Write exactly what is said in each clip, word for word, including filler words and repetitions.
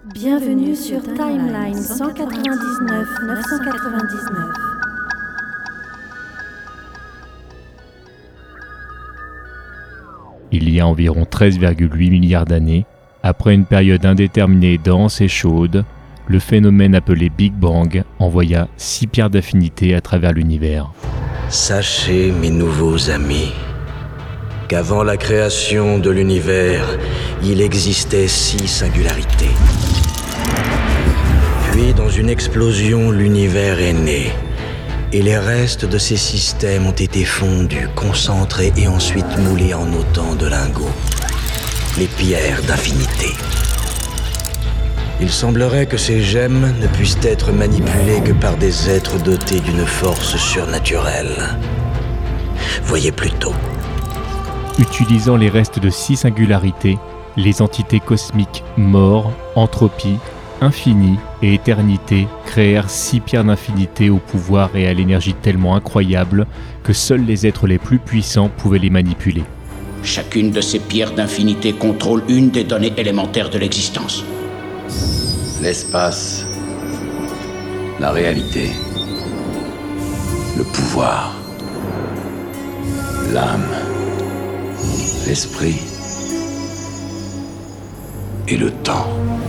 Bienvenue sur Timeline cent quatre-vingt-dix-neuf neuf cent quatre-vingt-dix-neuf. Il y a environ treize virgule huit milliards d'années, après une période indéterminée dense et chaude, le phénomène appelé Big Bang envoya six pierres d'affinité à travers l'univers. Sachez, mes nouveaux amis, qu'avant la création de l'univers, il existait six singularités. Puis, dans une explosion, l'univers est né. Et les restes de ces systèmes ont été fondus, concentrés et ensuite moulés en autant de lingots. Les pierres d'infinité. Il semblerait que ces gemmes ne puissent être manipulées que par des êtres dotés d'une force surnaturelle. Voyez plutôt. Utilisant les restes de six singularités, les entités cosmiques mort, entropie, infini et éternité créèrent six pierres d'infinité au pouvoir et à l'énergie tellement incroyable que seuls les êtres les plus puissants pouvaient les manipuler. Chacune de ces pierres d'infinité contrôle une des données élémentaires de l'existence. L'espace, la réalité, le pouvoir, l'âme, l'esprit et le temps.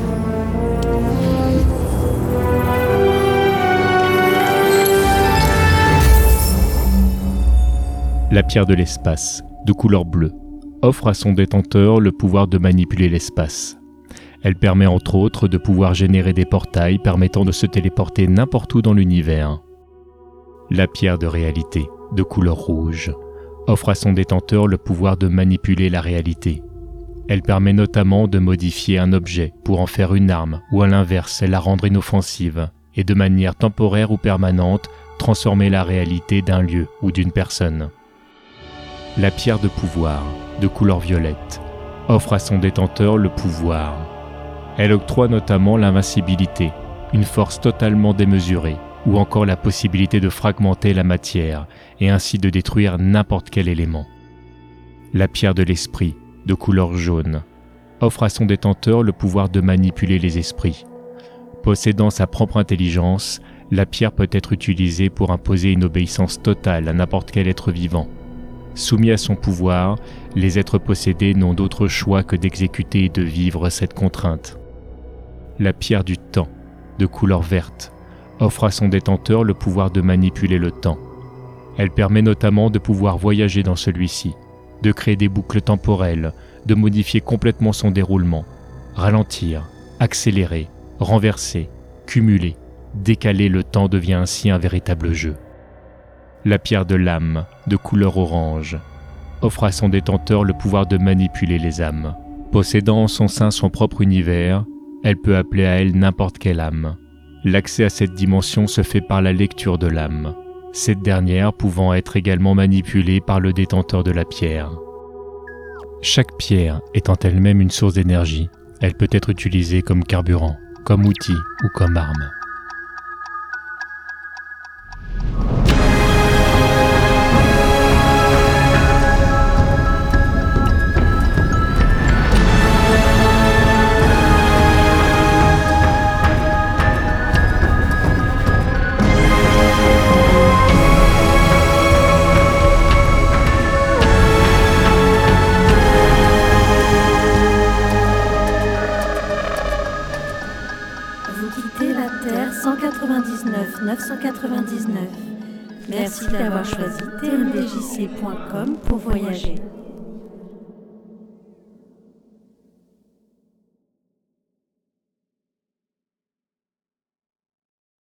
La pierre de l'espace, de couleur bleue, offre à son détenteur le pouvoir de manipuler l'espace. Elle permet entre autres de pouvoir générer des portails permettant de se téléporter n'importe où dans l'univers. La pierre de réalité, de couleur rouge, offre à son détenteur le pouvoir de manipuler la réalité. Elle permet notamment de modifier un objet pour en faire une arme ou à l'inverse la rendre inoffensive et de manière temporaire ou permanente transformer la réalité d'un lieu ou d'une personne. La pierre de pouvoir, de couleur violette, offre à son détenteur le pouvoir. Elle octroie notamment l'invincibilité, une force totalement démesurée, ou encore la possibilité de fragmenter la matière et ainsi de détruire n'importe quel élément. La pierre de l'esprit, de couleur jaune, offre à son détenteur le pouvoir de manipuler les esprits. Possédant sa propre intelligence, la pierre peut être utilisée pour imposer une obéissance totale à n'importe quel être vivant. Soumis à son pouvoir, les êtres possédés n'ont d'autre choix que d'exécuter et de vivre cette contrainte. La pierre du temps, de couleur verte, offre à son détenteur le pouvoir de manipuler le temps. Elle permet notamment de pouvoir voyager dans celui-ci, de créer des boucles temporelles, de modifier complètement son déroulement, ralentir, accélérer, renverser, cumuler, décaler le temps devient ainsi un véritable jeu. La pierre de l'âme, de couleur orange, offre à son détenteur le pouvoir de manipuler les âmes. Possédant en son sein son propre univers, elle peut appeler à elle n'importe quelle âme. L'accès à cette dimension se fait par la lecture de l'âme, cette dernière pouvant être également manipulée par le détenteur de la pierre. Chaque pierre étant elle-même une source d'énergie, elle peut être utilisée comme carburant, comme outil ou comme arme. Vous quittez la Terre cent quatre-vingt-dix-neuf neuf cent quatre-vingt-dix-neuf. Merci d'avoir choisi T M D J C point com pour voyager.